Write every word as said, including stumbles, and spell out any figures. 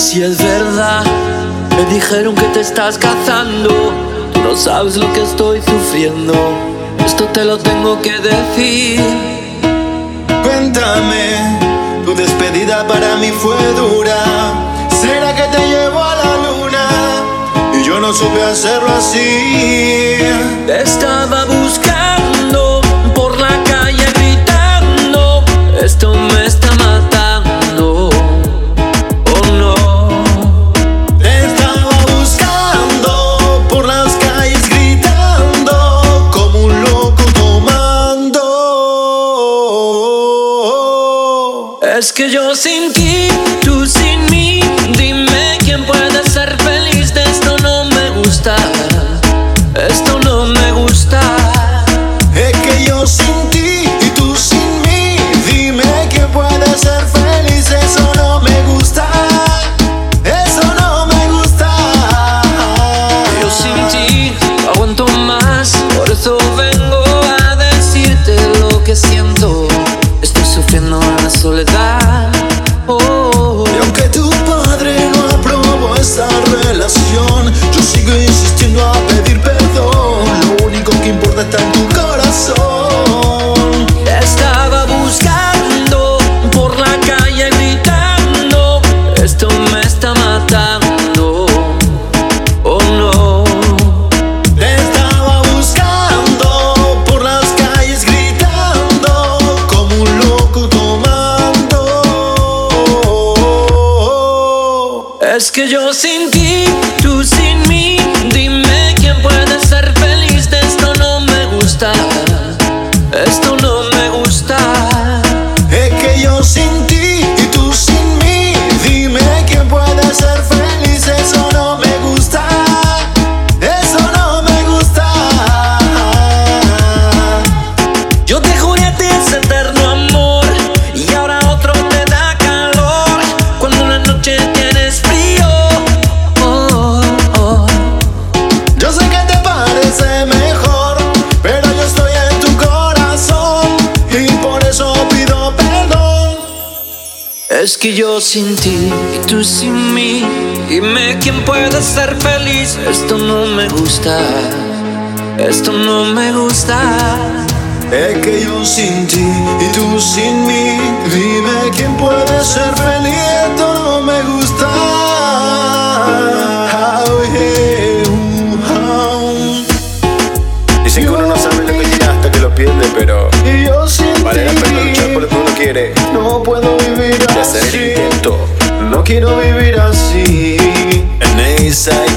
si es verdad, me dijeron que te estás casando. Tú no sabes lo que estoy sufriendo, esto te lo tengo que decir. Cuéntame, tu despedida para mí fue dura. ¿Será que te llevo a la luna? Y yo no supe hacerlo así. Te estaba buscando por la calle gritando, esto me está matando. Oh no. Te estaba buscando por las calles gritando, como un loco tomando. Es que yo sin ti, tú sin mí, dime quién puede ser feliz. De esto no me gusta, esto no me gusta. Es que yo sin ti y tú sin mí, dime quién puede ser feliz. Eso no me gusta, eso no me gusta. Yo sin ti no aguanto más, por eso vengo a decirte lo que siento. Estoy sufriendo en la soledad. Oh. Y aunque tu padre no aprobó esta relación, yo sigo insistiendo a pedir perdón. Lo único que importa está en tu corazón. Te estaba buscando por la calle gritando, esto me está matando. Oh no. Te estaba buscando por las calles gritando, como un loco tomando. Es que yo sin ti, tú sin mí, dime quién puede ser feliz. De esto no me gusta, esto no me gusta. Es que yo sin ti y tú sin mí, dime quién puede ser feliz. Eso no me gusta, eso no me gusta. Yo te juré a ti ese eterno amor y ahora otro te da calor cuando una noche tienes frío. Oh, oh. Yo sé que te parece mejor, pero yo estoy en tu corazón y por eso pido perdón. Es que yo sin ti y tú sin mí, dime quién puede ser feliz. Esto no me gusta, esto no me gusta. Es que yo sin ti y tú sin mí, dime quién puede ser feliz. Esto no me gusta. Oh, yeah, uh, Dicen que uno no sabe lo que tiene hasta que lo pierde, pero y yo sin vale la pena luchar por lo ti que uno quiere no puedo vivir y hacer el así. intento. No quiero vivir así. En esa